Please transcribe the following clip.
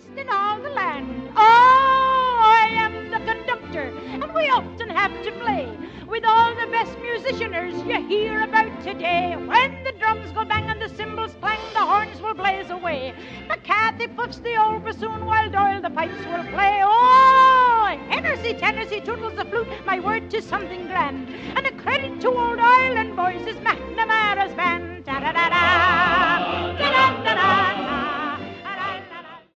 best in all the land. Oh, I am the conductor, and we often have to play with all the best musicianers you hear about today. When the drums go bang and the cymbals clang, the horns will blaze away. McCarthy puffs the old bassoon while Doyle the pipes will play. Oh, Hennessy, Tennessee, toodles the flute, my word, 'tis something grand. And a credit